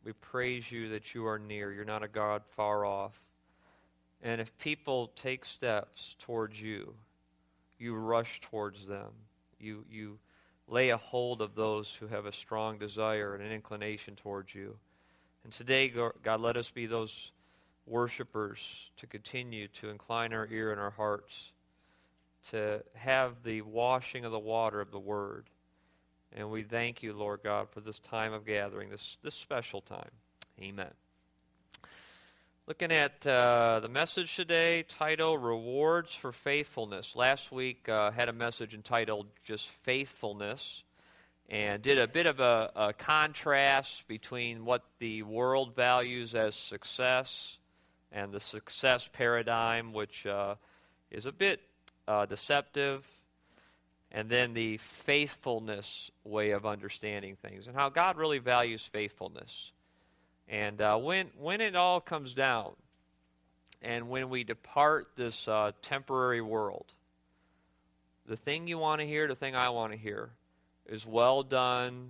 We praise you that you are near. You're not a God far off. And if people take steps towards you, you rush towards them. You lay a hold of those who have a strong desire and an inclination towards you. And today, God, let us be those worshipers to continue to incline our ear and our hearts to have the washing of the water of the Word. And we thank you, Lord God, for this time of gathering, this special time. Amen. Looking at the message today, titled Rewards for Faithfulness. Last week had a message entitled just Faithfulness, and did a bit of a contrast between what the world values as success and the success paradigm, which is a bit deceptive, and then the faithfulness way of understanding things, and how God really values faithfulness. And when it all comes down, and when we depart this temporary world, the thing you want to hear, the thing I want to hear, is well done,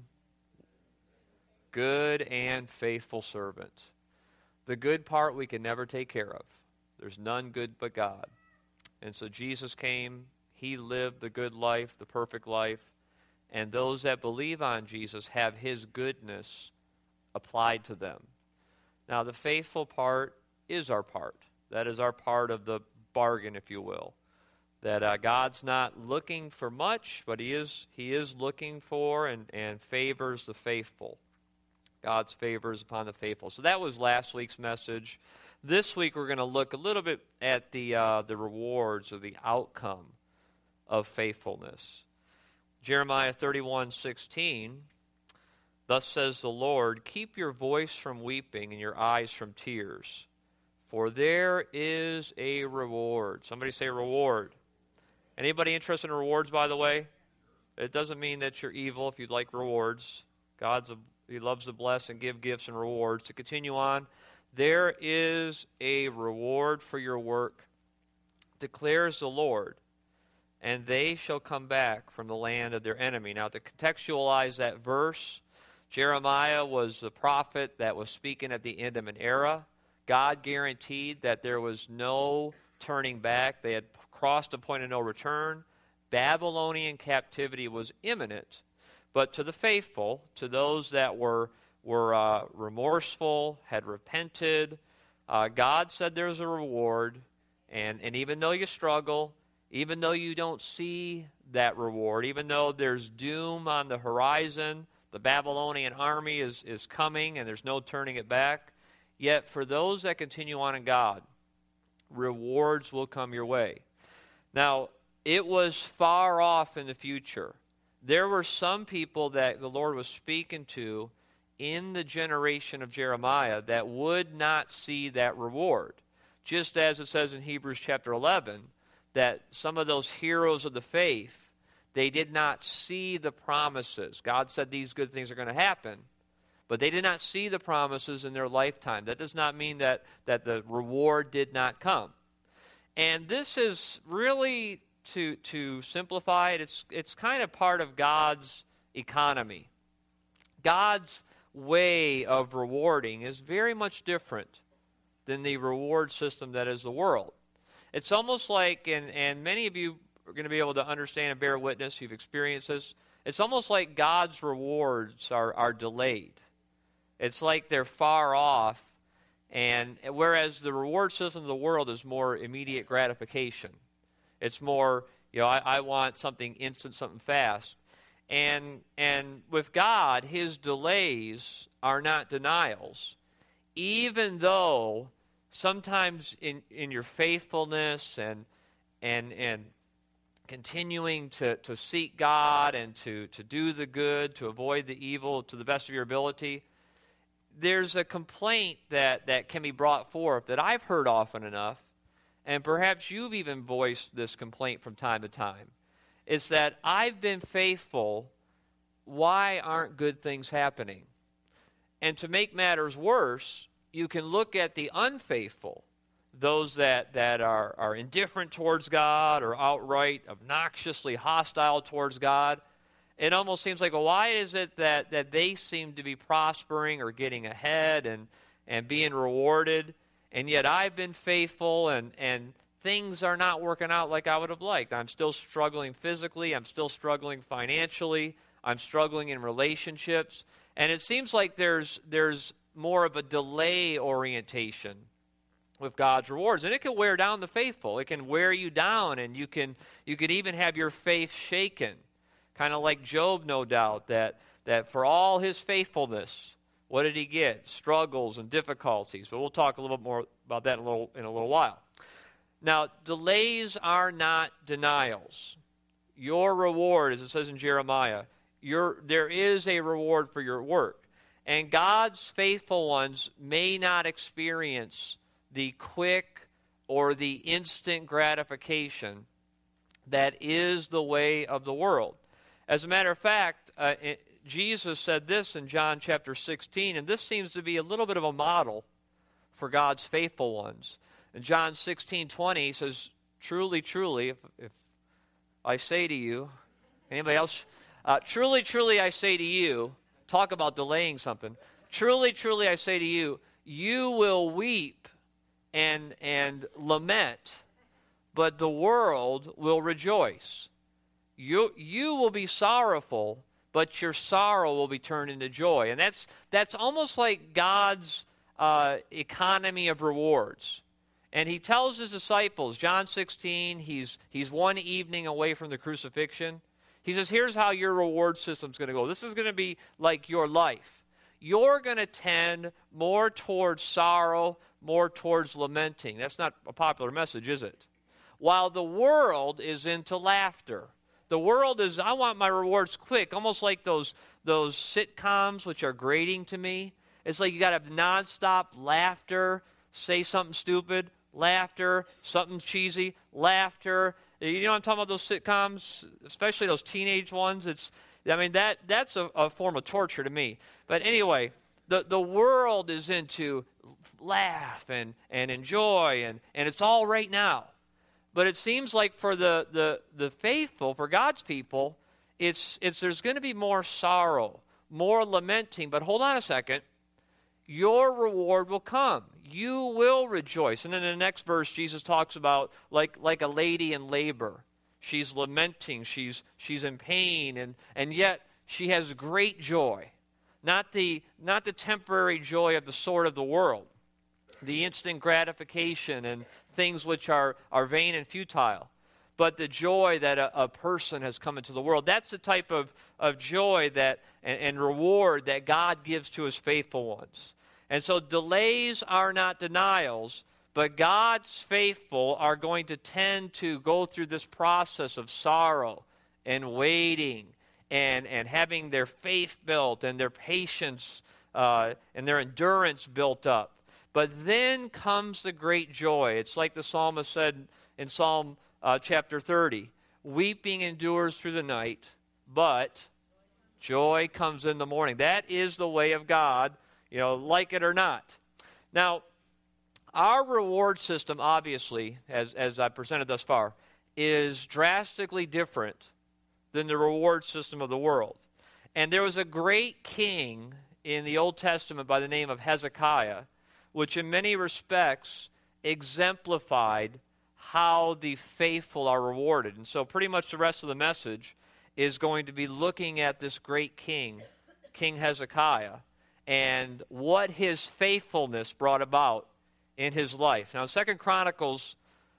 good and faithful servant. The good part we can never take care of. There's none good but God. And so Jesus came, he lived the good life, the perfect life, and those that believe on Jesus have his goodness applied to them. Now, the faithful part is our part. That is our part of the bargain, if you will. That God's not looking for much, but he is looking for and favors the faithful. God's favor is upon the faithful. So that was last week's message. This week we're going to look a little bit at the rewards or the outcome of faithfulness. Jeremiah 31:16. Thus says the Lord, keep your voice from weeping and your eyes from tears, for there is a reward. Somebody say reward. Anybody interested in rewards, by the way? It doesn't mean that you're evil if you'd like rewards. He loves to bless and give gifts and rewards. To continue on, there is a reward for your work, declares the Lord, and they shall come back from the land of their enemy. Now, to contextualize that verse, Jeremiah was the prophet that was speaking at the end of an era. God guaranteed that there was no turning back. They had crossed a point of no return. Babylonian captivity was imminent. But to the faithful, to those that were remorseful, had repented, God said there's a reward. And even though you struggle, even though you don't see that reward, even though there's doom on the horizon, the Babylonian army is coming and there's no turning it back. Yet for those that continue on in God, rewards will come your way. Now, it was far off in the future. There were some people that the Lord was speaking to in the generation of Jeremiah that would not see that reward. Just as it says in Hebrews chapter 11, that some of those heroes of the faith, they did not see the promises. God said these good things are going to happen, but they did not see the promises in their lifetime. That does not mean that the reward did not come. And this is really, to simplify it, it's kind of part of God's economy. God's way of rewarding is very much different than the reward system that is the world. It's almost like, and many of you are going to be able to understand and bear witness, you've experienced this, it's almost like God's rewards are delayed. It's like they're far off, and whereas the reward system of the world is more immediate gratification. It's more, I want something instant, something fast. And with God, his delays are not denials. Even though sometimes in your faithfulness and continuing to seek God and to do the good, to avoid the evil to the best of your ability, there's a complaint that can be brought forth that I've heard often enough, and perhaps you've even voiced this complaint from time to time. It's that I've been faithful, why aren't good things happening? And to make matters worse, you can look at the unfaithful, those that are indifferent towards God or outright obnoxiously hostile towards God, it almost seems like, well, why is it that they seem to be prospering or getting ahead and being rewarded, and yet I've been faithful and things are not working out like I would have liked. I'm still struggling physically. I'm still struggling financially. I'm struggling in relationships. And it seems like there's more of a delay orientation with God's rewards. And it can wear down the faithful. It can wear you down, and you could even have your faith shaken. Kind of like Job, no doubt, that for all his faithfulness, what did he get? Struggles and difficulties. But we'll talk a little bit more about that in a little while. Now, delays are not denials. Your reward, as it says in Jeremiah, there is a reward for your work. And God's faithful ones may not experience the quick or the instant gratification that is the way of the world. As a matter of fact, Jesus said this in John chapter 16, and this seems to be a little bit of a model for God's faithful ones. In John 16:20, he says, truly, truly, if I say to you, anybody else? Truly, truly, I say to you, talk about delaying something. Truly, truly, I say to you, you will weep and lament, but the world will rejoice. You will be sorrowful, but your sorrow will be turned into joy. And that's almost like God's economy of rewards. And he tells his disciples, John 16, he's one evening away from the crucifixion. He says, here's how your reward system's going to go. This is going to be like your life. You're going to tend more towards sorrow, more towards lamenting. That's not a popular message, is it? While the world is into laughter. The world is, I want my rewards quick, almost like those sitcoms, which are grating to me. It's like you got to have nonstop laughter, say something stupid, laughter, something cheesy, laughter. You know what I'm talking about, those sitcoms, especially those teenage ones? That's a form of torture to me. But anyway, the world is into laugh and enjoy, and it's all right now. But it seems like for the faithful, for God's people, there's going to be more sorrow, more lamenting. But hold on a second. Your reward will come. You will rejoice. And then in the next verse, Jesus talks about like a lady in labor. She's lamenting. She's in pain, and yet she has great joy. Not the temporary joy of the sword of the world, the instant gratification and things which are vain and futile, but the joy that a person has come into the world. That's the type of joy that and reward that God gives to his faithful ones. And so delays are not denials, but God's faithful are going to tend to go through this process of sorrow and waiting and having their faith built and their patience and their endurance built up. But then comes the great joy. It's like the psalmist said in Psalm chapter 30, weeping endures through the night, but joy comes in the morning. That is the way of God, like it or not. Now, our reward system, obviously, as I presented thus far, is drastically different than the reward system of the world. And there was a great king in the Old Testament by the name of Hezekiah, which in many respects exemplified how the faithful are rewarded. And so pretty much the rest of the message is going to be looking at this great king, King Hezekiah, and what his faithfulness brought about in his life. Now, 2 Chronicles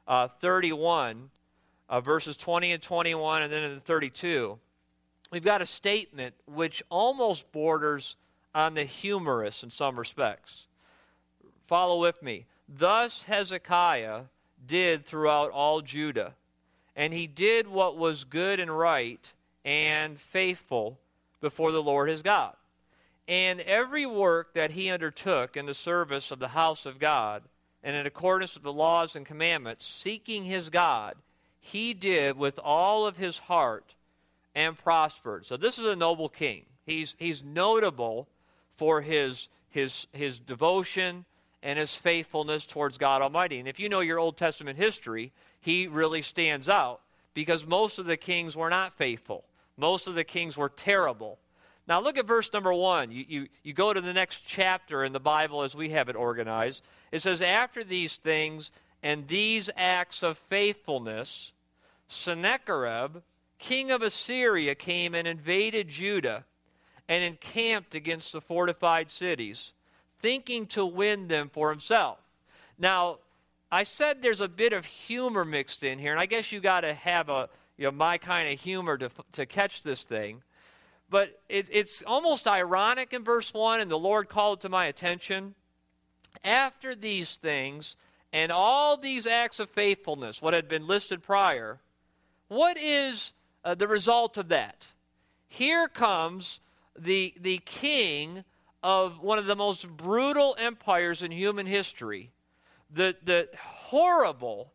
31, verses 20 and 21, and then in 32, we've got a statement which almost borders on the humorous in some respects. Follow with me. Thus Hezekiah did throughout all Judah, and he did what was good and right and faithful before the Lord his God. And every work that he undertook in the service of the house of God, and in accordance with the laws and commandments, seeking his God, he did with all of his heart and prospered. So this is a noble king. He's notable for his devotion and his faithfulness towards God Almighty. And if you know your Old Testament history, he really stands out because most of the kings were not faithful. Most of the kings were terrible. Now look at verse number 1. You go to the next chapter in the Bible as we have it organized. It says, after these things and these acts of faithfulness, Sennacherib, king of Assyria, came and invaded Judah and encamped against the fortified cities, thinking to win them for himself. Now, I said there's a bit of humor mixed in here, and I guess you got to have my kind of humor to catch this thing. But it's almost ironic in verse 1, and the Lord called to my attention. After these things and all these acts of faithfulness, what had been listed prior, what is the result of that? Here comes the king of one of the most brutal empires in human history, the horrible,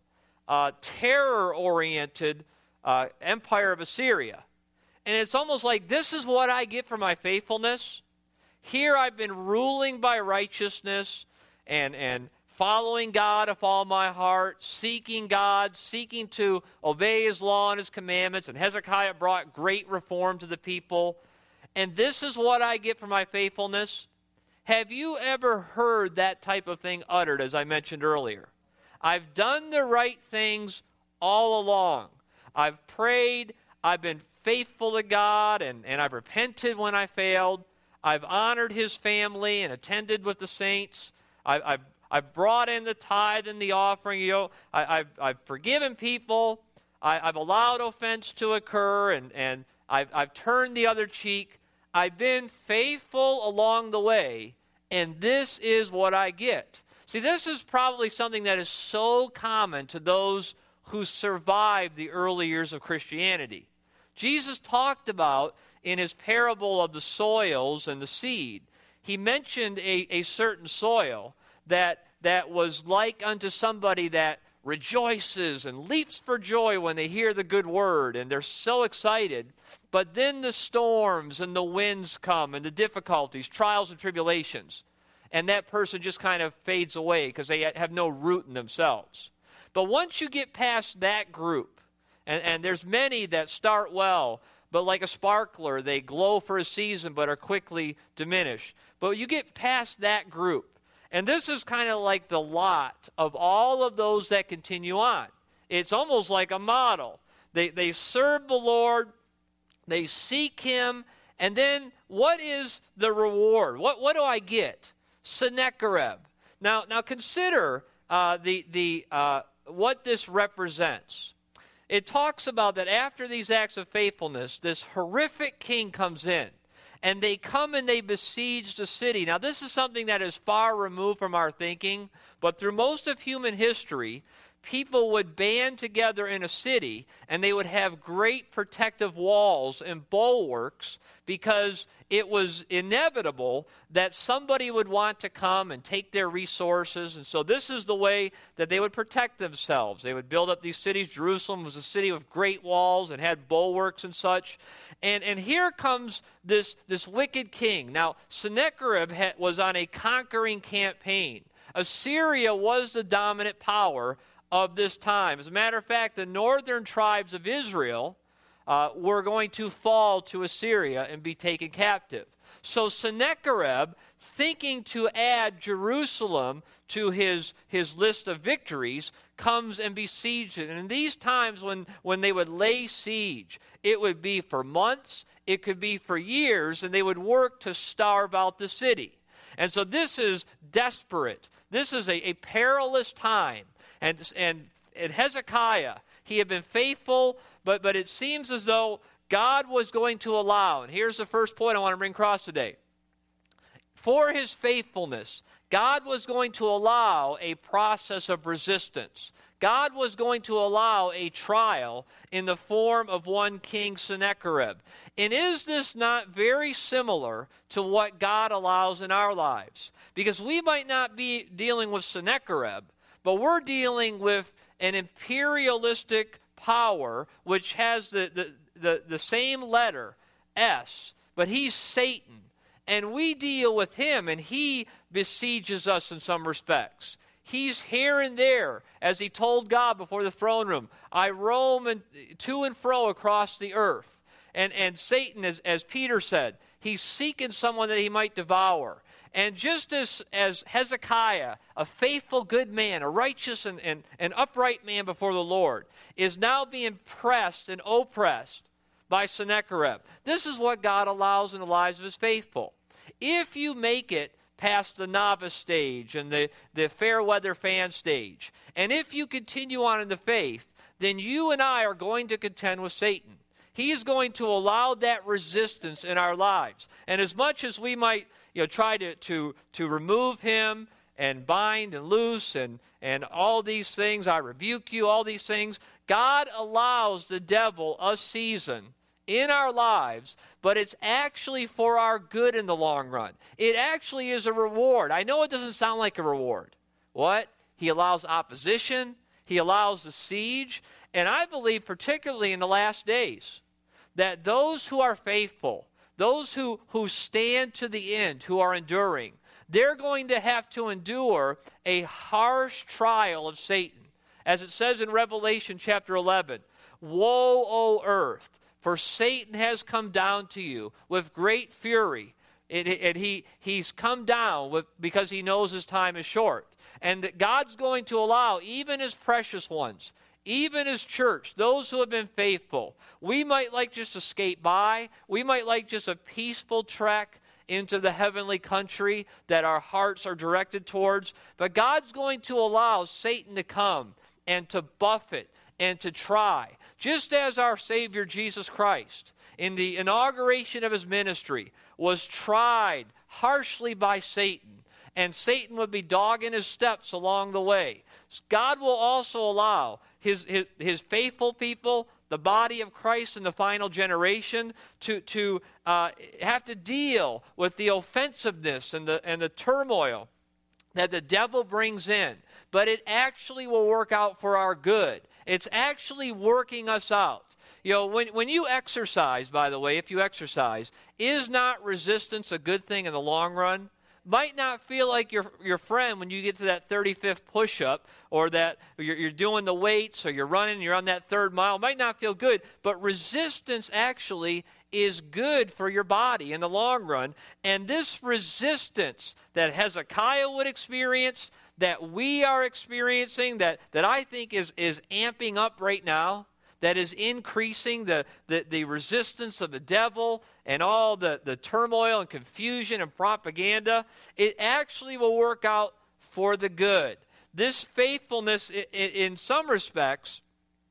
terror-oriented empire of Assyria. And it's almost like, this is what I get for my faithfulness. Here I've been ruling by righteousness and following God with all my heart, seeking God, seeking to obey his law and his commandments. And Hezekiah brought great reform to the people. And this is what I get for my faithfulness. Have you ever heard that type of thing uttered, as I mentioned earlier? I've done the right things all along. I've prayed, I've been faithful to God, and I've repented when I failed. I've honored his family and attended with the saints. I've brought in the tithe and the offering. I've forgiven people. I've allowed offense to occur, and I've turned the other cheek. I've been faithful along the way, and this is what I get. See, this is probably something that is so common to those who survived the early years of Christianity. Jesus talked about in his parable of the soils and the seed, he mentioned a certain soil that was like unto somebody that rejoices and leaps for joy when they hear the good word, and they're so excited. But then the storms and the winds come, and the difficulties, trials and tribulations, and that person just kind of fades away because they have no root in themselves. But once you get past that group, and there's many that start well, but like a sparkler, they glow for a season but are quickly diminished. But you get past that group, and this is kind of like the lot of all of those that continue on. It's almost like a model. They serve the Lord, they seek him, and then what is the reward? What do I get? Sennacherib. Now consider what this represents. It talks about that after these acts of faithfulness, this horrific king comes in, and they come and they besiege the city. Now, this is something that is far removed from our thinking, but through most of human history, people would band together in a city, and they would have great protective walls and bulwarks because it was inevitable that somebody would want to come and take their resources. And so this is the way that they would protect themselves. They would build up these cities. Jerusalem was a city with great walls and had bulwarks and such. And here comes this wicked king. Now, Sennacherib was on a conquering campaign. Assyria was the dominant power of this time. As a matter of fact, the northern tribes of Israel were going to fall to Assyria and be taken captive. So Sennacherib, thinking to add Jerusalem to his list of victories, comes and besieges it. And in these times when they would lay siege, it would be for months, it could be for years, and they would work to starve out the city. And so this is desperate. This is a perilous time. And Hezekiah, he had been faithful, but it seems as though God was going to allow, and here's the first point I want to bring across today. For his faithfulness, God was going to allow a process of resistance. God was going to allow a trial in the form of one King Sennacherib. And is this not very similar to what God allows in our lives? Because we might not be dealing with Sennacherib, but we're dealing with an imperialistic power which has the same letter, S, but he's Satan. And we deal with him, and he besieges us in some respects. He's here and there, as he told God before the throne room, I roam to and fro across the earth. And Satan, as Peter said, he's seeking someone that he might devour. And just as Hezekiah, a faithful, good man, a righteous and upright man before the Lord, is now being pressed and oppressed by Sennacherib, this is what God allows in the lives of his faithful. If you make it past the novice stage and the fair weather fan stage, and if you continue on in the faith, then you and I are going to contend with Satan. He is going to allow that resistance in our lives. And as much as we might try to remove him and bind and loose and all these things, I rebuke you, all these things, God allows the devil a season in our lives, but it's actually for our good in the long run. It actually is a reward. I know it doesn't sound like a reward. What? He allows opposition. He allows the siege. And I believe, particularly in the last days, that those who are faithful, those who stand to the end, who are enduring, they're going to have to endure a harsh trial of Satan. As it says in Revelation chapter 11, "Woe, O earth, for Satan has come down to you with great fury." And he's come down because he knows his time is short. And that God's going to allow even his precious ones, even his church, those who have been faithful. We might like just to skate by. We might like just a peaceful trek into the heavenly country that our hearts are directed towards. But God's going to allow Satan to come and to buffet and to try. Just as our Savior Jesus Christ, in the inauguration of his ministry, was tried harshly by Satan, and Satan would be dogging his steps along the way. God will also allow his faithful people, the body of Christ in the final generation, to have to deal with the offensiveness and the turmoil that the devil brings in. But it actually will work out for our good. It's actually working us out. When you exercise, by the way, if you exercise, is not resistance a good thing in the long run? Might not feel like your friend when you get to that 35th push-up, or that you're doing the weights, or you're running, you're on that third mile. Might not feel good, but resistance actually is good for your body in the long run. And this resistance that Hezekiah would experience, that we are experiencing, that I think is amping up right now, that is increasing the resistance of the devil and all the turmoil and confusion and propaganda, it actually will work out for the good. This faithfulness, in some respects,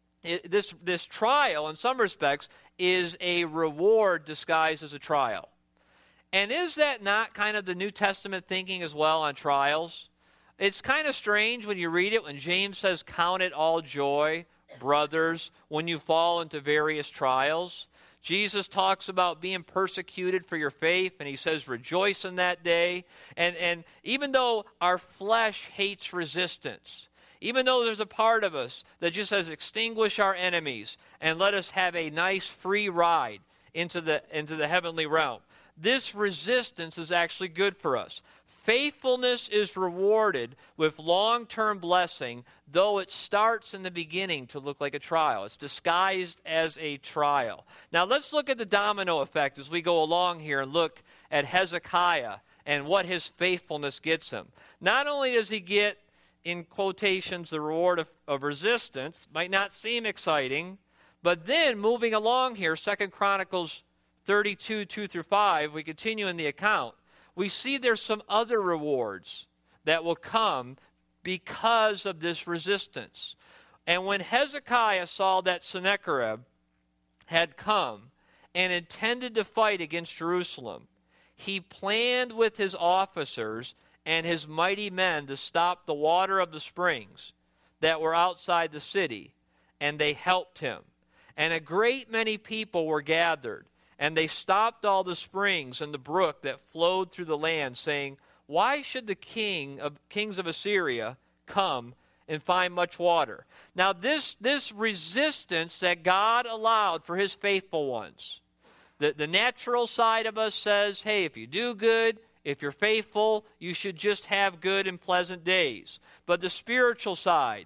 this trial, in some respects, is a reward disguised as a trial. And is that not kind of the New Testament thinking as well on trials? It's kind of strange when you read it, when James says, "Count it all joy, brothers, when you fall into various trials." Jesus talks about being persecuted for your faith, and he says, "Rejoice in that day." And even though our flesh hates resistance, even though there's a part of us that just says, extinguish our enemies and let us have a nice free ride into the heavenly realm, this resistance is actually good for us. Faithfulness is rewarded with long-term blessing, though it starts in the beginning to look like a trial. It's disguised as a trial. Now let's look at the domino effect as we go along here and look at Hezekiah and what his faithfulness gets him. Not only does he get, in quotations, the reward of resistance, might not seem exciting, but then moving along here, 2 Chronicles 32, 2-5, we continue in the account. We see there's some other rewards that will come because of this resistance. And when Hezekiah saw that Sennacherib had come and intended to fight against Jerusalem, he planned with his officers and his mighty men to stop the water of the springs that were outside the city, and they helped him. And a great many people were gathered, and they stopped all the springs and the brook that flowed through the land, saying, "Why should the kings of Assyria come and find much water?" Now this resistance that God allowed for his faithful ones, the natural side of us says, hey, if you do good, If you're faithful, you should just have good and pleasant days. But the spiritual side,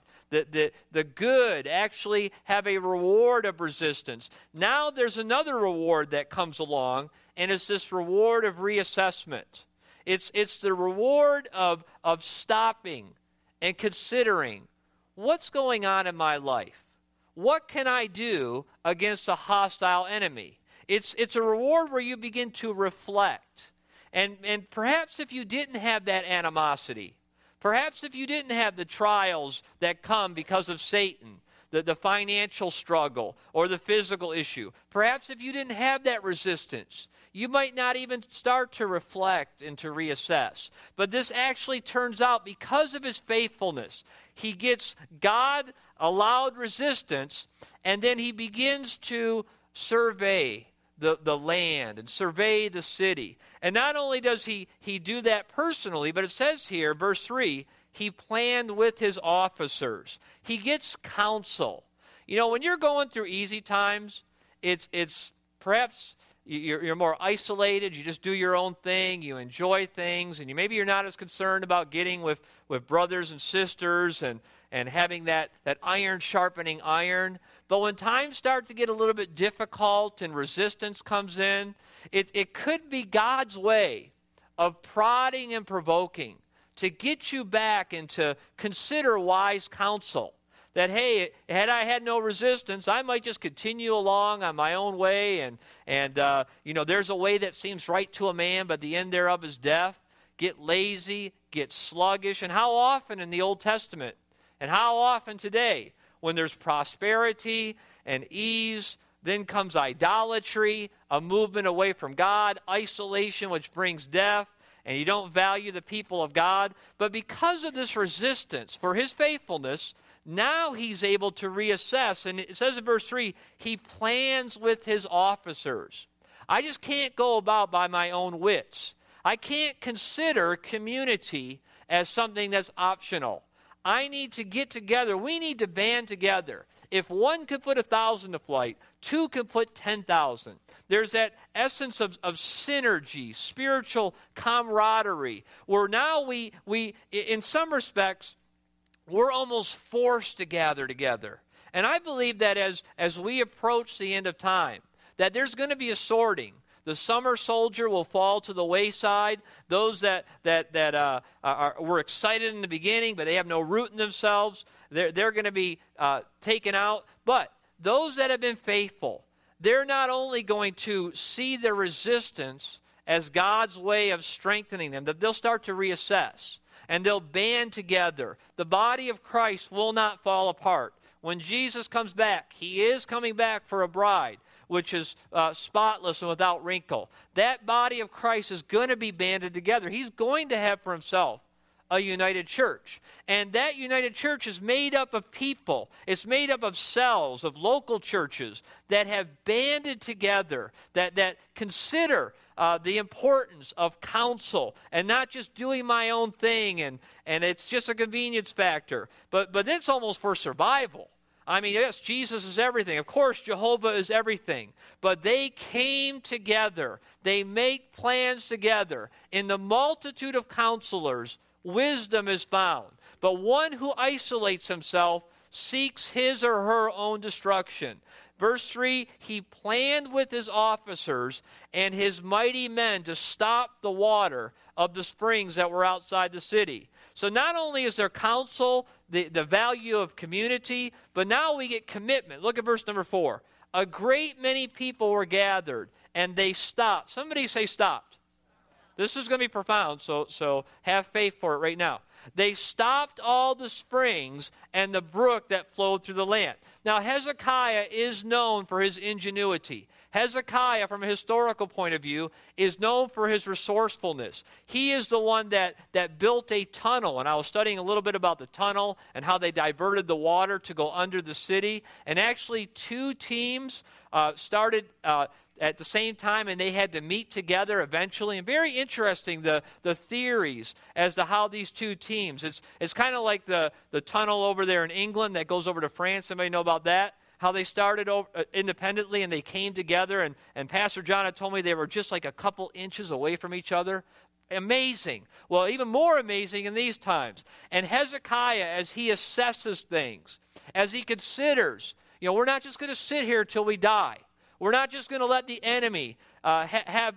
the good actually have a reward of resistance. Now there's another reward that comes along, and it's this reward of reassessment. It's the reward of stopping and considering, what's going on in my life? What can I do against a hostile enemy? It's a reward where you begin to reflect. And perhaps if you didn't have that animosity, perhaps if you didn't have the trials that come because of Satan, the financial struggle or the physical issue, perhaps if you didn't have that resistance, you might not even start to reflect and to reassess. But this actually turns out, because of his faithfulness, he gets God-allowed resistance, and then he begins to survey the land and survey the city. And not only does he do that personally, but it says here, verse 3, he planned with his officers. He gets counsel. You know, when you're going through easy times, it's perhaps you're more isolated. You just do your own thing. You enjoy things, and maybe you're not as concerned about getting with brothers and sisters and having that iron sharpening iron. But when times start to get a little bit difficult and resistance comes in, it could be God's way of prodding and provoking to get you back and to consider wise counsel. That, hey, had I had no resistance, I might just continue along on my own way, and there's a way that seems right to a man, but the end thereof is death. Get lazy, get sluggish. And how often in the Old Testament, and how often today, when there's prosperity and ease, then comes idolatry, a movement away from God, isolation, which brings death, and you don't value the people of God. But because of this resistance for his faithfulness, now he's able to reassess. And it says in verse 3, he plans with his officers. I just can't go about by my own wits. I can't consider community as something that's optional. I need to get together. We need to band together. If one could put 1,000 to flight, two can put 10,000. There's that essence of synergy, spiritual camaraderie, where now we in some respects, we're almost forced to gather together. And I believe that as we approach the end of time, that there's going to be a sorting. The summer soldier will fall to the wayside. Those that were excited in the beginning, but they have no root in themselves, they're going to be taken out. But those that have been faithful, they're not only going to see the resistance as God's way of strengthening them, that they'll start to reassess. And they'll band together. The body of Christ will not fall apart. When Jesus comes back, he is coming back for a bride, which is spotless and without wrinkle. That body of Christ is going to be banded together. He's going to have for himself a united church. And that united church is made up of people. It's made up of cells, of local churches that have banded together, that consider the importance of counsel and not just doing my own thing and it's just a convenience factor. But it's almost for survival. I mean, yes, Jesus is everything. Of course, Jehovah is everything. But they came together. They make plans together. In the multitude of counselors, wisdom is found. But one who isolates himself seeks his or her own destruction. Verse 3, he planned with his officers and his mighty men to stop the water of the springs that were outside the city. So not only is there counsel, the value of community, but now we get commitment. Look at verse number 4. A great many people were gathered, and they stopped. Somebody say stopped. This is going to be profound, so have faith for it right now. They stopped all the springs and the brook that flowed through the land. Now, Hezekiah is known for his ingenuity. Hezekiah, from a historical point of view, is known for his resourcefulness. He is the one that built a tunnel, and I was studying a little bit about the tunnel and how they diverted the water to go under the city. And actually, two teams started at the same time, and they had to meet together eventually. And very interesting, the theories as to how these two teams, it's kind of like the tunnel over there in England that goes over to France. Somebody know about that? how they started independently and they came together, and Pastor John had told me they were just like a couple inches away from each other. Amazing. Well, even more amazing in these times. And Hezekiah, as he assesses things, as he considers, we're not just going to sit here till we die. We're not just going to let the enemy have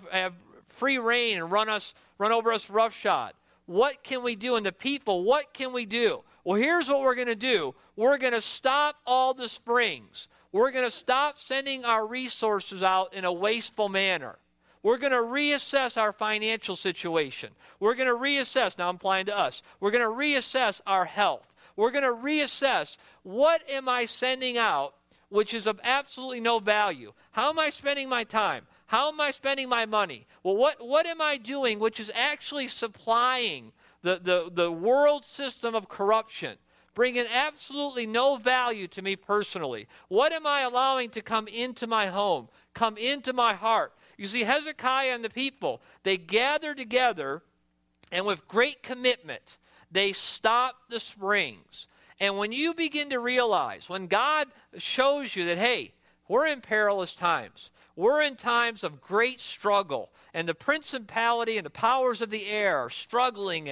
free reign and run over us roughshod. What can we do? And the people, what can we do? Well, here's what we're going to do. We're going to stop all the springs. We're going to stop sending our resources out in a wasteful manner. We're going to reassess our financial situation. We're going to reassess, now I'm applying to us, we're going to reassess our health. We're going to reassess, what am I sending out which is of absolutely no value? How am I spending my time? How am I spending my money? Well, what am I doing which is actually supplying the world system of corruption, bringing absolutely no value to me personally? What am I allowing to come into my home, come into my heart? You see, Hezekiah and the people, they gathered together, and with great commitment, they stopped the springs. And when you begin to realize, when God shows you that, hey, we're in perilous times, we're in times of great struggle, and the principality and the powers of the air are struggling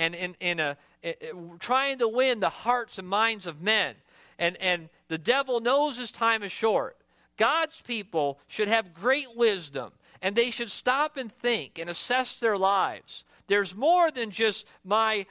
and trying to win the hearts and minds of men, and the devil knows his time is short. God's people should have great wisdom, and they should stop and think and assess their lives. There's more than just my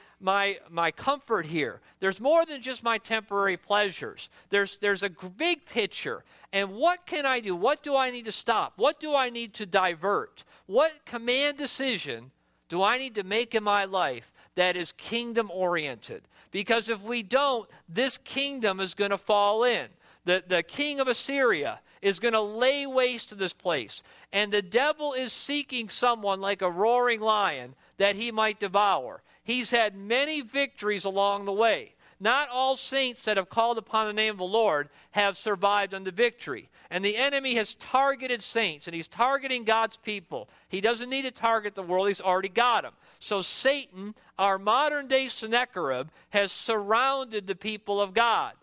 comfort here. There's more than just my temporary pleasures. There's a big picture. And what can I do? What do I need to stop? What do I need to divert? What command decision do I need to make in my life that is kingdom-oriented? Because if we don't, this kingdom is going to fall in. The king of Assyria is going to lay waste to this place. And the devil is seeking someone like a roaring lion that he might devour. He's had many victories along the way. Not all saints that have called upon the name of the Lord have survived unto victory. And the enemy has targeted saints, and he's targeting God's people. He doesn't need to target the world. He's already got them. So Satan, our modern-day Sennacherib, has surrounded the people of God.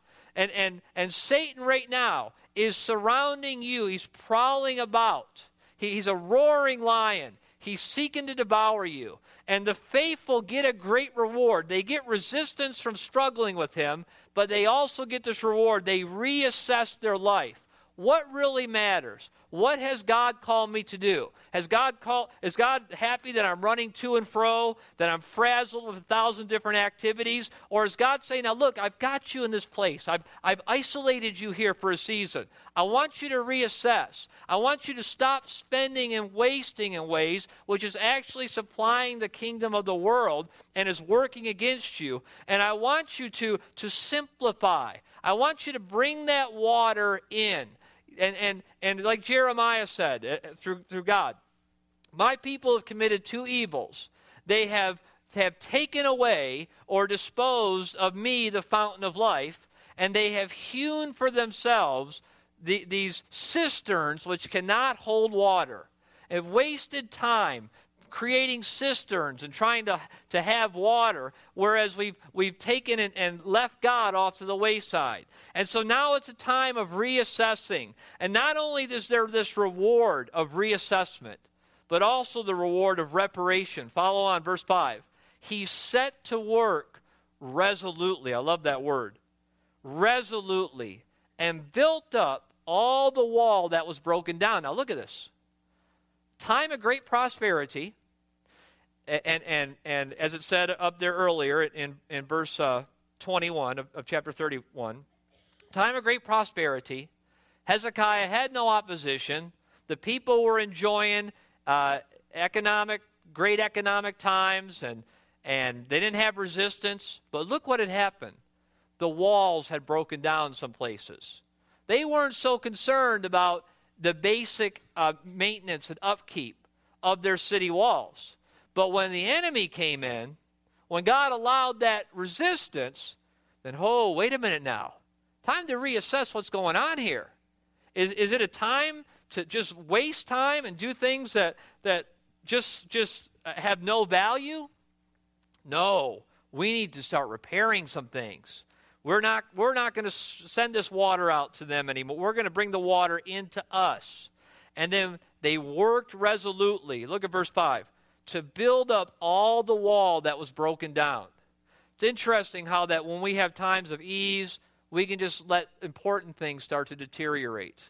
And Satan right now is surrounding you. He's prowling about. He's a roaring lion. He's seeking to devour you. And the faithful get a great reward. They get resistance from struggling with him, but they also get this reward. They reassess their life. What really matters? What has God called me to do? Is God happy that I'm running to and fro, that I'm frazzled with 1,000 different activities? Or is God saying, now look, I've got you in this place. I've isolated you here for a season. I want you to reassess. I want you to stop spending and wasting in ways which is actually supplying the kingdom of the world and is working against you. And I want you to simplify. I want you to bring that water in. And like Jeremiah said through God, my people have committed two evils. They have taken away or disposed of me, the fountain of life, and they have hewn for themselves these cisterns which cannot hold water. Have wasted time creating cisterns and trying to have water, whereas we've taken and left God off to the wayside. And so now it's a time of reassessing. And not only is there this reward of reassessment, but also the reward of reparation. Follow on, verse 5. He set to work resolutely. I love that word. Resolutely. And built up all the wall that was broken down. Now look at this. Time of great prosperity, and as it said up there earlier in verse 21 of chapter 31, time of great prosperity. Hezekiah had no opposition. The people were enjoying great economic times, and they didn't have resistance. But look what had happened. The walls had broken down some places. They weren't so concerned about the basic maintenance and upkeep of their city walls. But when the enemy came in, when God allowed that resistance, then, wait a minute now. Time to reassess what's going on here. Is it a time to just waste time and do things that just have no value? No. We need to start repairing some things. We're not going to send this water out to them anymore. We're going to bring the water into us. And then they worked resolutely. Look at verse 5. To build up all the wall that was broken down. It's interesting how that when we have times of ease, we can just let important things start to deteriorate.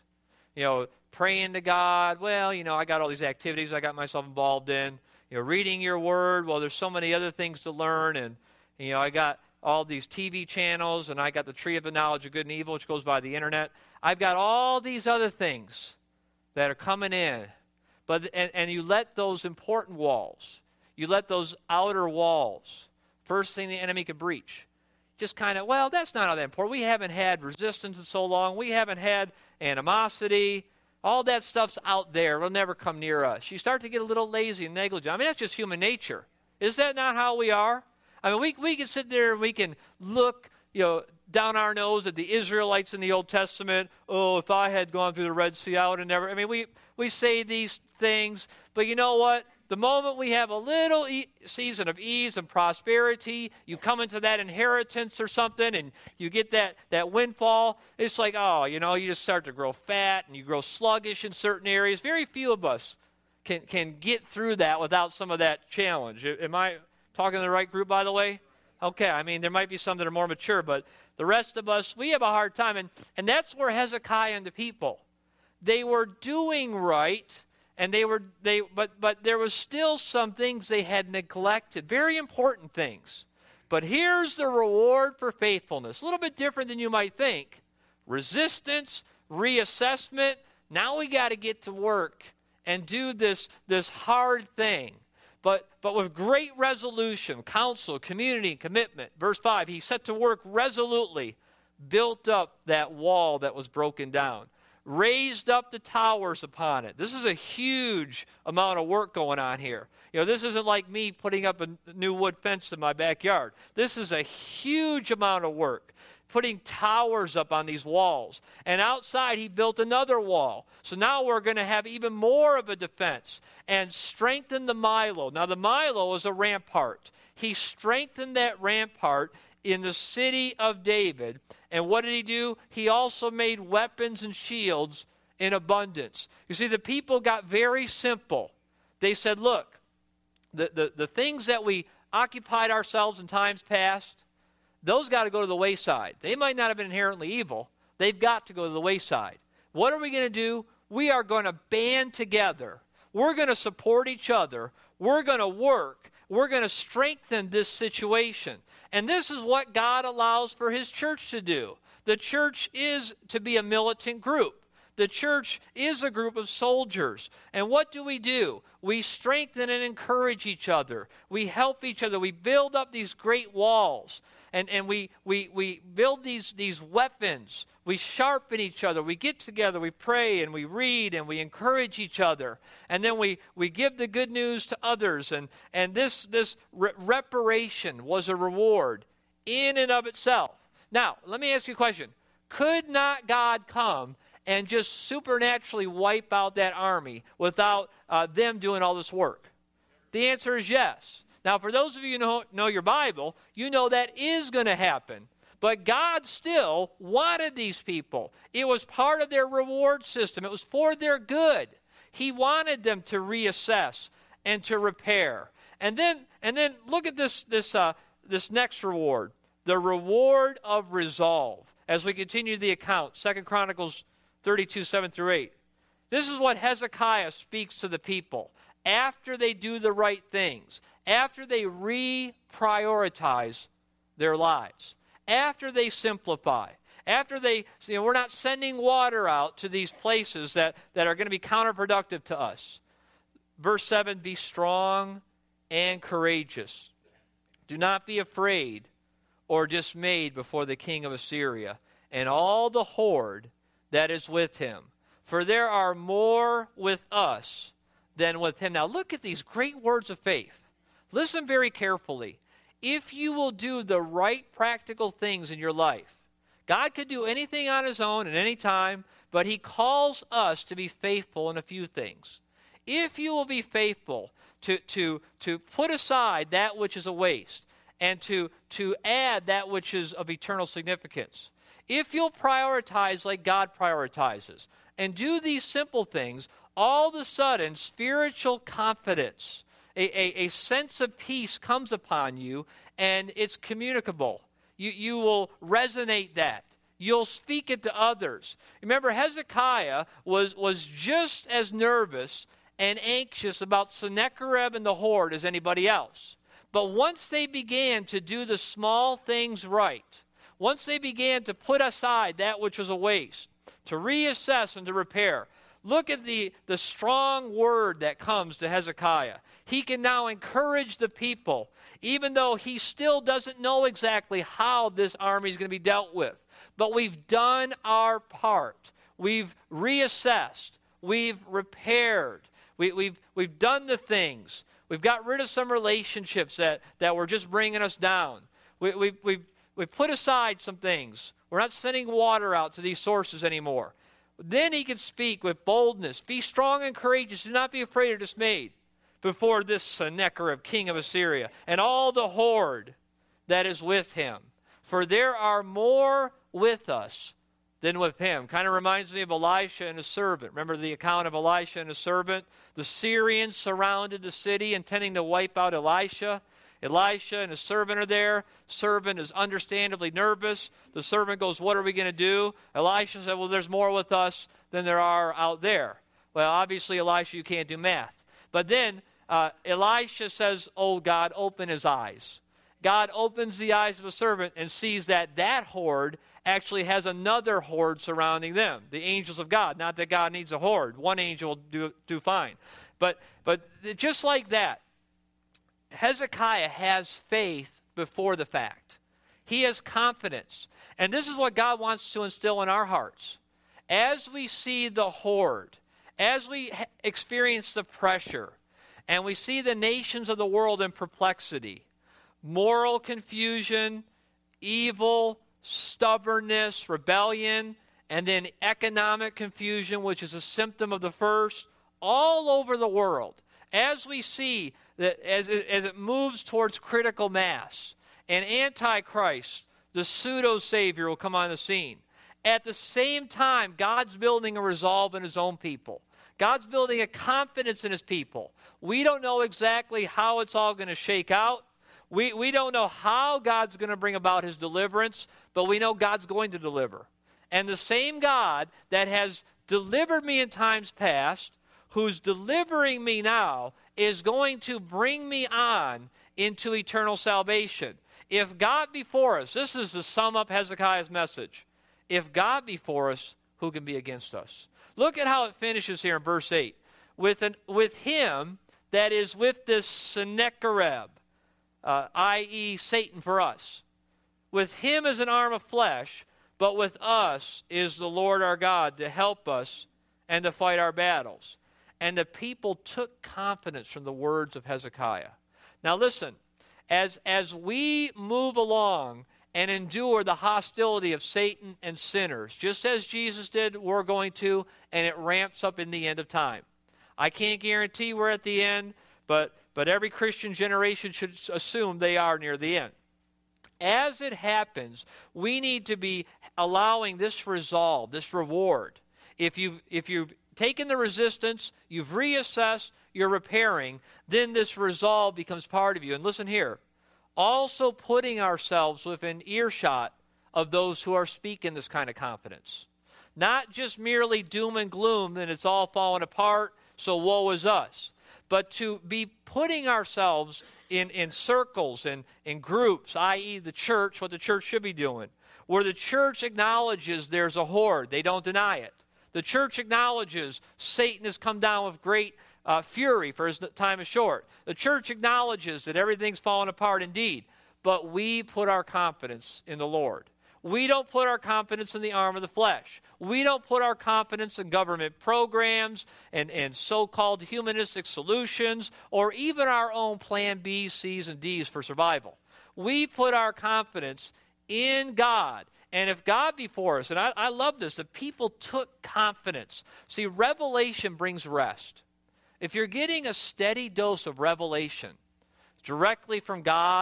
Praying to God. Well, I got all these activities I got myself involved in. Reading your word. Well, there's so many other things to learn. And, I got all these TV channels, and I got the Tree of the Knowledge of Good and Evil, which goes by the internet. I've got all these other things that are coming in. But and you let those important walls, you let those outer walls, first thing the enemy could breach, just kind of, well, that's not all that important. We haven't had resistance in so long. We haven't had animosity. All that stuff's out there. It'll never come near us. You start to get a little lazy and negligent. I mean, that's just human nature. Is that not how we are? I mean, we can sit there and we can look, down our nose at the Israelites in the Old Testament. Oh, if I had gone through the Red Sea, I would have never. I mean, we say these things, but you know what? The moment we have a little season of ease and prosperity, you come into that inheritance or something, and you get that windfall, it's like, you just start to grow fat, and you grow sluggish in certain areas. Very few of us can get through that without some of that challenge. Am I talking to the right group, by the way? Okay, I mean, there might be some that are more mature, but the rest of us, we have a hard time. And that's where Hezekiah and the people, they were doing right, and but there was still some things they had neglected, very important things. But here's the reward for faithfulness. A little bit different than you might think. Resistance, reassessment. Now we got to get to work and do this hard thing. But with great resolution, counsel, community, and commitment. Verse 5, he set to work resolutely, built up that wall that was broken down, raised up the towers upon it. This is a huge amount of work going on here. This isn't like me putting up a new wood fence in my backyard. This is a huge amount of work, putting towers up on these walls. And outside, he built another wall. So now we're going to have even more of a defense and strengthen the Milo. Now, the Milo is a rampart. He strengthened that rampart in the city of David. And what did he do? He also made weapons and shields in abundance. You see, the people got very simple. They said, look, the things that we occupied ourselves in times past, those got to go to the wayside. They might not have been inherently evil. They've got to go to the wayside. What are we going to do? We are going to band together. We're going to support each other. We're going to work. We're going to strengthen this situation. And this is what God allows for his church to do. The church is to be a militant group. The church is a group of soldiers. And what do? We strengthen and encourage each other. We help each other. We build up these great walls. And we build these weapons. We sharpen each other. We get together. We pray and we read and we encourage each other. And then we give the good news to others. And this reparation was a reward in and of itself. Now, let me ask you a question. Could not God come and just supernaturally wipe out that army without them doing all this work? The answer is yes. Now, for those of you who know your Bible, you know that is going to happen. But God still wanted these people. It was part of their reward system. It was for their good. He wanted them to reassess and to repair. And then look at this next reward, the reward of resolve. As we continue the account, 2 Chronicles 32, 7 through 8. This is what Hezekiah speaks to the people after they do the right things, after they reprioritize their lives, after they simplify, after they, we're not sending water out to these places that are going to be counterproductive to us. Verse 7, be strong and courageous. Do not be afraid or dismayed before the king of Assyria and all the horde that is with him. For there are more with us than with him. Now look at these great words of faith. Listen very carefully. If you will do the right practical things in your life, God could do anything on his own at any time, but he calls us to be faithful in a few things. If you will be faithful to put aside that which is a waste, and to add that which is of eternal significance. If you'll prioritize like God prioritizes and do these simple things, all of a sudden spiritual confidence, a sense of peace comes upon you, and it's communicable. You will resonate that. You'll speak it to others. Remember, Hezekiah was just as nervous and anxious about Sennacherib and the horde as anybody else. But once they began to do the small things right, once they began to put aside that which was a waste, to reassess and to repair, look at the strong word that comes to Hezekiah. He can now encourage the people, even though he still doesn't know exactly how this army is going to be dealt with. But we've done our part. We've reassessed. We've repaired. We've done the things. We've got rid of some relationships that were just bringing us down. We've put aside some things. We're not sending water out to these sources anymore. Then he could speak with boldness. Be strong and courageous. Do not be afraid or dismayed before this Sennacherib, king of Assyria, and all the horde that is with him. For there are more with us than with him. Kind of reminds me of Elisha and his servant. Remember the account of Elisha and his servant? The Syrians surrounded the city intending to wipe out Elisha. Elisha and his servant are there. Servant is understandably nervous. The servant goes, what are we going to do? Elisha said, well, there's more with us than there are out there. Well, obviously, Elisha, you can't do math. But then Elisha says, oh, God, open his eyes. God opens the eyes of a servant and sees that horde actually has another horde surrounding them, the angels of God. Not that God needs a horde. One angel will do fine. But just like that, Hezekiah has faith before the fact. He has confidence. And this is what God wants to instill in our hearts. As we see the horde, as we experience the pressure, and we see the nations of the world in perplexity, moral confusion, evil, stubbornness, rebellion, and then economic confusion, which is a symptom of the first, all over the world. As we see that as it moves towards critical mass, and Antichrist, the pseudo-savior, will come on the scene. At the same time, God's building a resolve in his own people. God's building a confidence in his people. We don't know exactly how it's all going to shake out. We don't know how God's going to bring about his deliverance, but we know God's going to deliver. And the same God that has delivered me in times past, who's delivering me now, is going to bring me on into eternal salvation. If God be for us, this is to sum up Hezekiah's message. If God be for us, who can be against us? Look at how it finishes here in verse 8. With him that is with this Sennacherib, i.e. Satan for us. With him is an arm of flesh, but with us is the Lord our God to help us and to fight our battles. And the people took confidence from the words of Hezekiah. Now listen, as we move along and endure the hostility of Satan and sinners, just as Jesus did, we're going to, and it ramps up in the end of time. I can't guarantee we're at the end, but every Christian generation should assume they are near the end. As it happens, we need to be allowing this resolve, this reward. If you've taken the resistance, you've reassessed, you're repairing, then this resolve becomes part of you. And listen here, also putting ourselves within earshot of those who are speaking this kind of confidence. Not just merely doom and gloom and it's all falling apart, so woe is us. But to be putting ourselves in circles and in groups, i.e. the church, what the church should be doing, where the church acknowledges there's a horde, they don't deny it. The church acknowledges Satan has come down with great fury, for his time is short. The church acknowledges that everything's fallen apart indeed, but we put our confidence in the Lord. We don't put our confidence in the arm of the flesh. We don't put our confidence in government programs and so-called humanistic solutions or even our own plan B's, C's, and D's for survival. We put our confidence in God. And if God be for us, and I love this, the people took confidence. See, revelation brings rest. If you're getting a steady dose of revelation directly from God,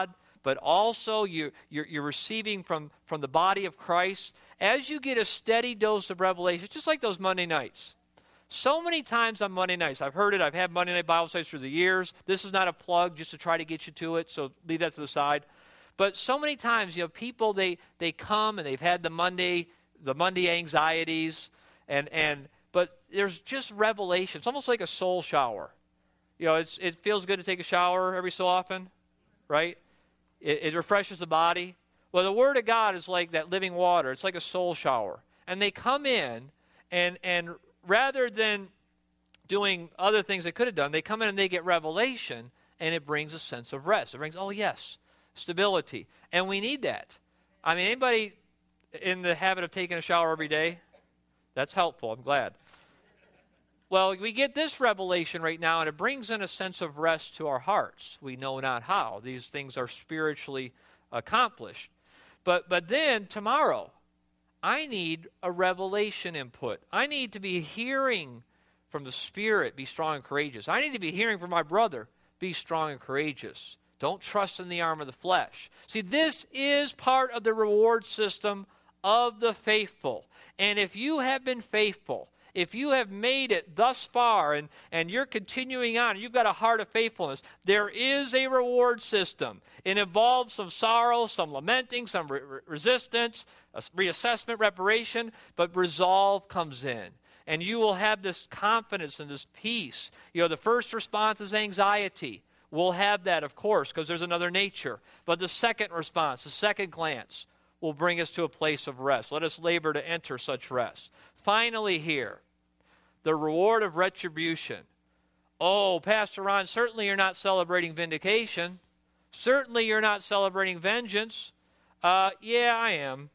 but also you're receiving from the body of Christ. As you get a steady dose of revelation, just like those Monday nights. So many times on Monday nights, I've heard it, I've had Monday night Bible studies through the years. This is not a plug just to try to get you to it, so leave that to the side. But so many times, people, they come and they've had the Monday anxieties, but there's just revelation. It's almost like a soul shower. It feels good to take a shower every so often, right? It refreshes the body. Well, the Word of God is like that living water. It's like a soul shower. And they come in, and rather than doing other things they could have done, they come in and they get revelation, and it brings a sense of rest. It brings, oh yes, stability. And we need that. I mean, anybody in the habit of taking a shower every day? That's helpful. I'm glad. Well, we get this revelation right now, and it brings in a sense of rest to our hearts. We know not how. These things are spiritually accomplished. But then tomorrow, I need a revelation input. I need to be hearing from the Spirit, be strong and courageous. I need to be hearing from my brother, be strong and courageous. Don't trust in the arm of the flesh. See, this is part of the reward system of the faithful. And if you have been faithful, if you have made it thus far and you're continuing on, you've got a heart of faithfulness, there is a reward system. It involves some sorrow, some lamenting, some resistance, a reassessment, reparation, but resolve comes in. And you will have this confidence and this peace. The first response is anxiety. We'll have that, of course, because there's another nature. But the second response, the second glance, will bring us to a place of rest. Let us labor to enter such rest. Finally here, the reward of retribution. Oh, Pastor Ron, certainly you're not celebrating vindication. Certainly you're not celebrating vengeance. Yeah, I am.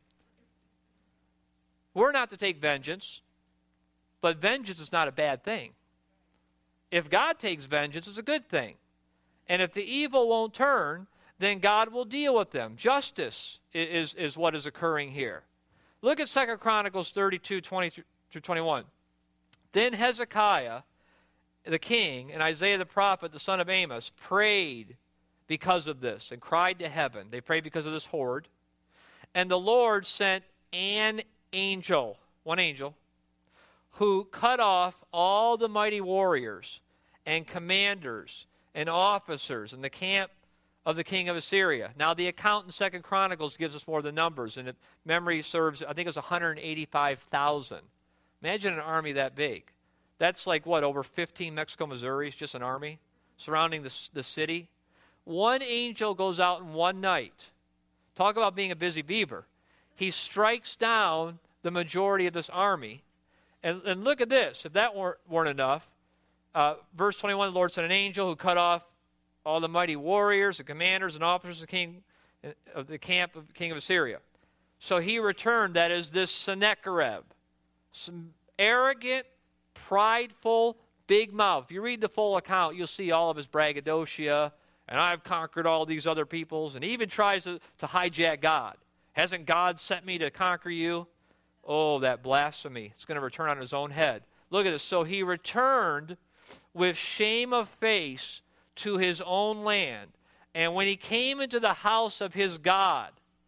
We're not to take vengeance, but vengeance is not a bad thing. If God takes vengeance, it's a good thing. And if the evil won't turn, then God will deal with them. Justice is what is occurring here. Look at 2 Chronicles 32, 20 through 21. Then Hezekiah, the king, and Isaiah the prophet, the son of Amos, prayed because of this and cried to heaven. They prayed because of this horde. And the Lord sent an angel, one angel, who cut off all the mighty warriors and commanders and officers in the camp of the king of Assyria. Now, the account in 2 Chronicles gives us more of the numbers, and if memory serves, I think it was 185,000. Imagine an army that big. That's like, over 15 Mexico, Missouris, just an army surrounding the city. One angel goes out in one night. Talk about being a busy beaver. He strikes down the majority of this army. And look at this. If that weren't enough, verse 21, the Lord sent an angel who cut off all the mighty warriors, the commanders, and officers of the camp of the king of Assyria. So he returned, that is this Sennacherib, some arrogant, prideful, big mouth. If you read the full account, you'll see all of his braggadocio, and I've conquered all these other peoples, and he even tries to hijack God. Hasn't God sent me to conquer you? Oh, that blasphemy. It's going to return on his own head. Look at this. So he returned with shame of face to his own land. And when he came into the house of his God,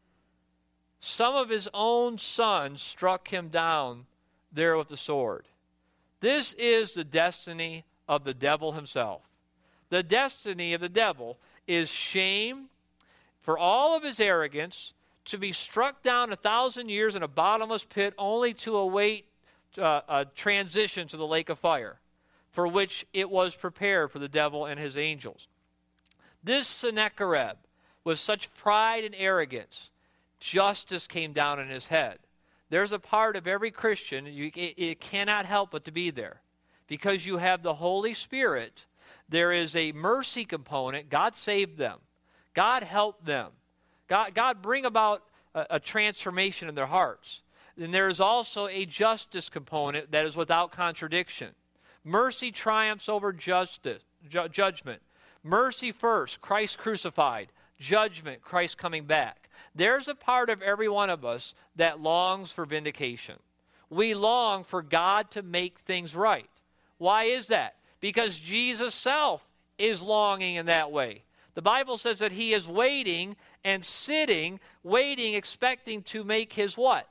some of his own sons struck him down there with the sword. This is the destiny of the devil himself. The destiny of the devil is shame for all of his arrogance, to be struck down 1,000 years in a bottomless pit, only to await a transition to the lake of fire, for which it was prepared for the devil and his angels. This Sennacherib, with such pride and arrogance, justice came down on his head. There's a part of every Christian, it cannot help but to be there. Because you have the Holy Spirit, there is a mercy component. God saved them. God helped them. God bring about a transformation in their hearts. And there is also a justice component that is without contradiction. Mercy triumphs over judgment. Mercy first, Christ crucified. Judgment, Christ coming back. There's a part of every one of us that longs for vindication. We long for God to make things right. Why is that? Because Jesus' self is longing in that way. The Bible says that he is waiting and sitting, waiting, expecting to make his what?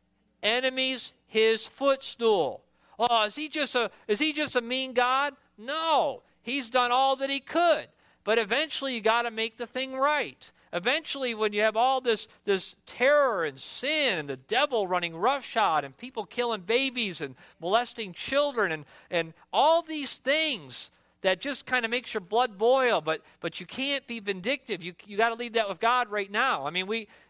Enemies his footstool. Oh, is he just a mean God? No. He's done all that he could. But eventually you got to make the thing right. Eventually, when you have all this terror and sin and the devil running roughshod and people killing babies and molesting children and all these things that just kind of makes your blood boil, but you can't be vindictive. You got to leave that with God right now. I mean,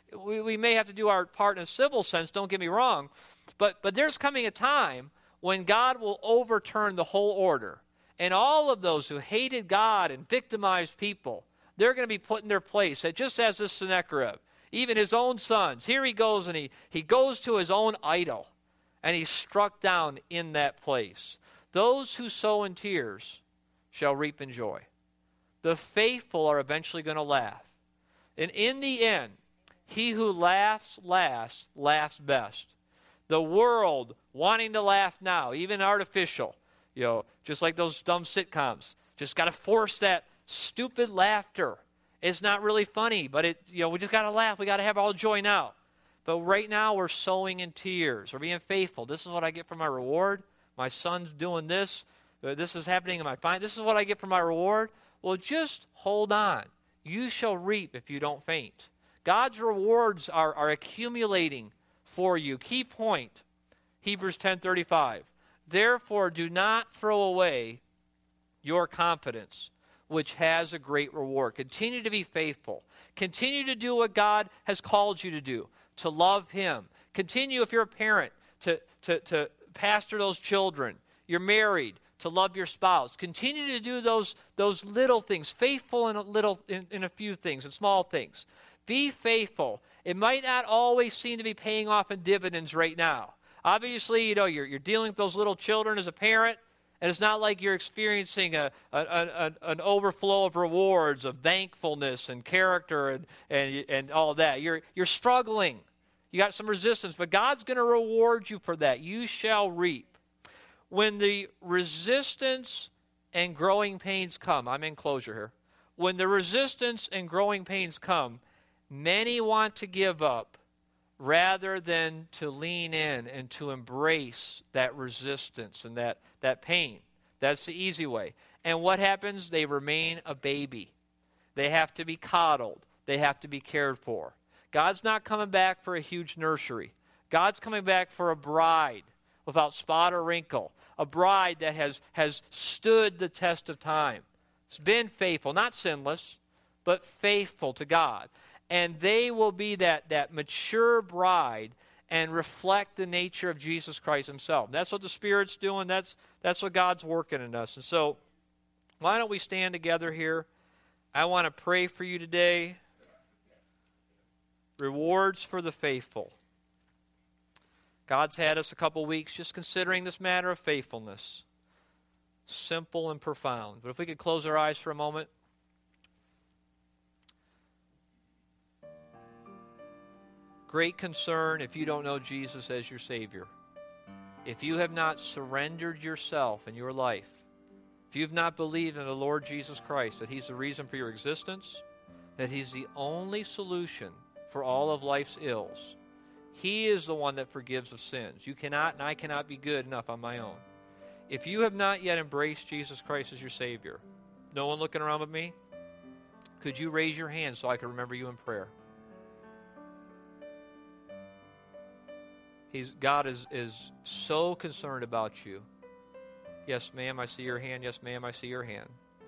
we may have to do our part in a civil sense, don't get me wrong, but there's coming a time when God will overturn the whole order. And all of those who hated God and victimized people, they're going to be put in their place, just as this Sennacherib, even his own sons. Here he goes, and he goes to his own idol, and he's struck down in that place. Those who sow in tears shall reap in joy. The faithful are eventually going to laugh. And in the end, he who laughs last laughs best. The world wanting to laugh now, even artificial, just like those dumb sitcoms, just got to force that stupid laughter. It's not really funny, but we just got to laugh. We got to have all joy now. But right now we're sowing in tears. We're being faithful. This is what I get for my reward. My son's doing this. This is happening in my family. This is what I get for my reward. Well, just hold on. You shall reap if you don't faint. God's rewards are accumulating for you. Key point, Hebrews 10:35. Therefore, do not throw away your confidence, which has a great reward. Continue to be faithful. Continue to do what God has called you to do, to love him. Continue, if you're a parent, to pastor those children. You're married, to love your spouse. Continue to do those little things, faithful in a few things, in small things. Be faithful. It might not always seem to be paying off in dividends right now. Obviously, you're dealing with those little children as a parent, and it's not like you're experiencing an overflow of rewards, of thankfulness and character and all that. You're struggling. You got some resistance, but God's going to reward you for that. You shall reap. When the resistance and growing pains come, I'm in closure here. When the resistance and growing pains come, many want to give up rather than to lean in and to embrace that resistance and that pain. That's the easy way. And what happens? They remain a baby. They have to be coddled. They have to be cared for. God's not coming back for a huge nursery. God's coming back for a bride without spot or wrinkle, a bride that has stood the test of time. It's been faithful, not sinless, but faithful to God. And they will be that mature bride and reflect the nature of Jesus Christ himself. That's what the Spirit's doing. That's what God's working in us. And so, why don't we stand together here? I want to pray for you today. Rewards for the faithful. God's had us a couple weeks just considering this matter of faithfulness. Simple and profound. But if we could close our eyes for a moment. Great concern if you don't know Jesus as your Savior. If you have not surrendered yourself in your life, if you have not believed in the Lord Jesus Christ, that he's the reason for your existence, that he's the only solution for all of life's ills. He is the one that forgives of sins. You cannot, and I cannot be good enough on my own. If you have not yet embraced Jesus Christ as your Savior, no one looking around but me, could you raise your hand so I can remember you in prayer? God is so concerned about you. Yes, ma'am, I see your hand. Yes, ma'am, I see your hand.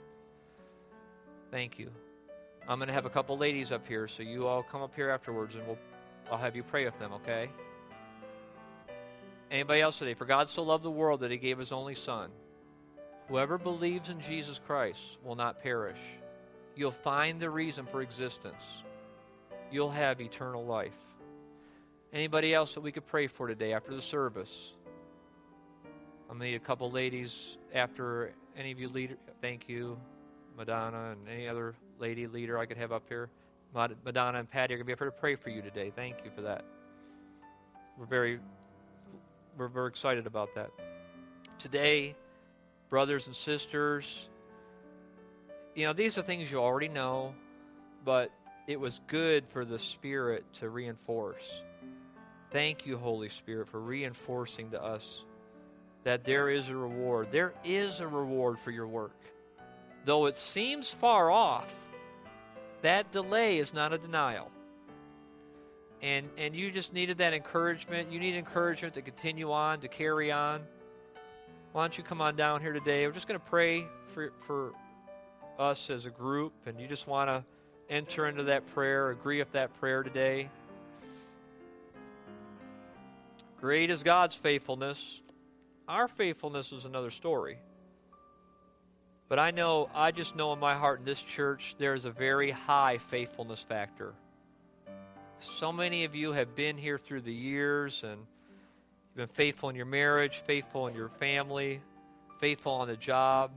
Thank you. I'm going to have a couple ladies up here, so you all come up here afterwards, and I'll have you pray with them, okay? Anybody else today? For God so loved the world that he gave his only Son. Whoever believes in Jesus Christ will not perish. You'll find the reason for existence. You'll have eternal life. Anybody else that we could pray for today after the service? I'm going to need a couple ladies after any of you leader. Thank you, Madonna, and any other lady leader I could have up here. Madonna and Patty are going to be up here to pray for you today. Thank you for that. We're very excited about that. Today, brothers and sisters, these are things you already know, but it was good for the Spirit to reinforce. Thank you, Holy Spirit, for reinforcing to us that there is a reward. There is a reward for your work. Though it seems far off, that delay is not a denial. And you just needed that encouragement. You need encouragement to continue on, to carry on. Why don't you come on down here today? We're just going to pray for us as a group, and you just want to enter into that prayer, agree with that prayer today. Great is God's faithfulness. Our faithfulness is another story. But I just know in my heart in this church, there's a very high faithfulness factor. So many of you have been here through the years, and you've been faithful in your marriage, faithful in your family, faithful on the job.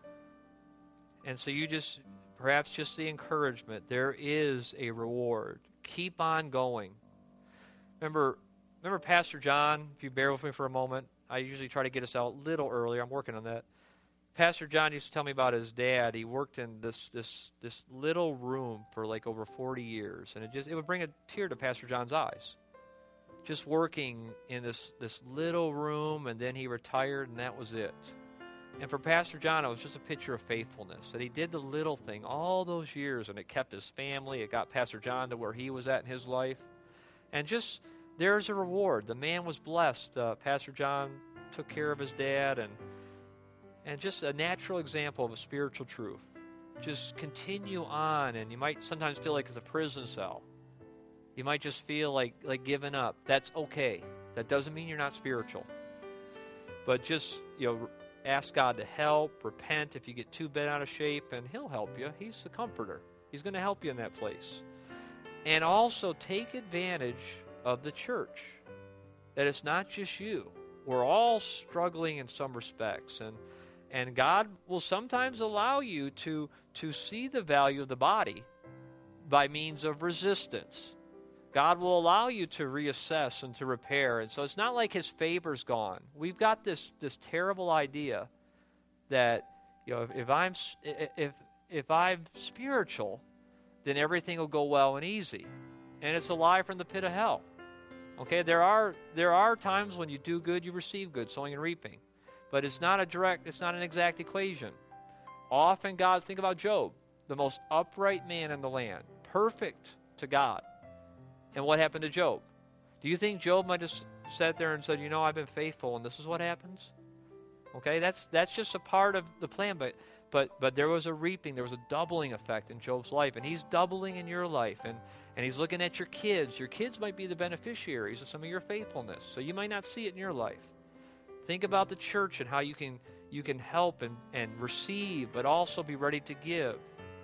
And so perhaps just the encouragement, there is a reward. Keep on going. Remember Pastor John, if you bear with me for a moment, I usually try to get us out a little earlier. I'm working on that. Pastor John used to tell me about his dad. He worked in this little room for like over 40 years, and it would bring a tear to Pastor John's eyes. Just working in this little room, and then he retired, and that was it. And for Pastor John, it was just a picture of faithfulness, that he did the little thing all those years, and it kept his family. It got Pastor John to where he was at in his life. And just, there's a reward. The man was blessed. Pastor John took care of his dad, and just a natural example of a spiritual truth. Just continue on, and you might sometimes feel like it's a prison cell. You might just feel like giving up. That's okay. That doesn't mean you're not spiritual. But just, ask God to help, repent if you get too bent out of shape, and He'll help you. He's the comforter. He's going to help you in that place. And also take advantage of the church, that it's not just you. We're all struggling in some respects, and God will sometimes allow you to see the value of the body by means of resistance. God will allow you to reassess and to repair. And so it's not like His favor's gone. We've got this terrible idea that if I'm spiritual, then everything will go well and easy. And it's a lie from the pit of hell. Okay, there are times when you do good, you receive good, sowing and reaping. But it's not an exact equation. Often think about Job, the most upright man in the land, perfect to God. And what happened to Job? Do you think Job might have sat there and said, I've been faithful, and this is what happens? Okay, that's just a part of the plan, but there was a reaping, there was a doubling effect in Job's life, and he's doubling in your life, and he's looking at your kids. Your kids might be the beneficiaries of some of your faithfulness, so you might not see it in your life. Think about the church and how you can help and receive, but also be ready to give.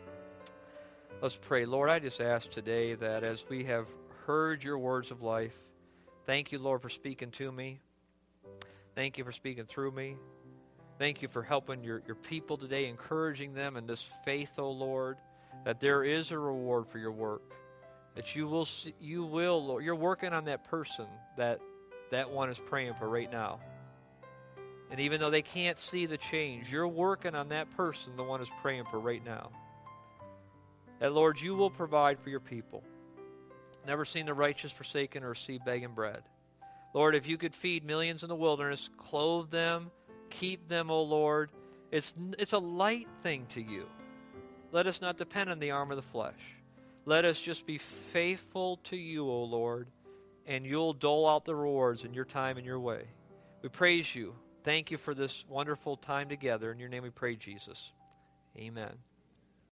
Let's pray. Lord, I just ask today that as we have heard your words of life, thank you, Lord, for speaking to me. Thank you for speaking through me. Thank you for helping your people today, encouraging them in this faith, O Lord, that there is a reward for your work, that you will, Lord, you're working on that person that one is praying for right now. And even though they can't see the change, you're working on that person the one is praying for right now. That, Lord, you will provide for your people. Never seen the righteous forsaken or receive begging bread. Lord, if you could feed millions in the wilderness, clothe them, keep them, O Lord, it's a light thing to you. Let us not depend on the arm of the flesh. Let us just be faithful to you, O Lord, and you'll dole out the rewards in your time and your way. We praise you. Thank you for this wonderful time together. In your name we pray, Jesus. Amen.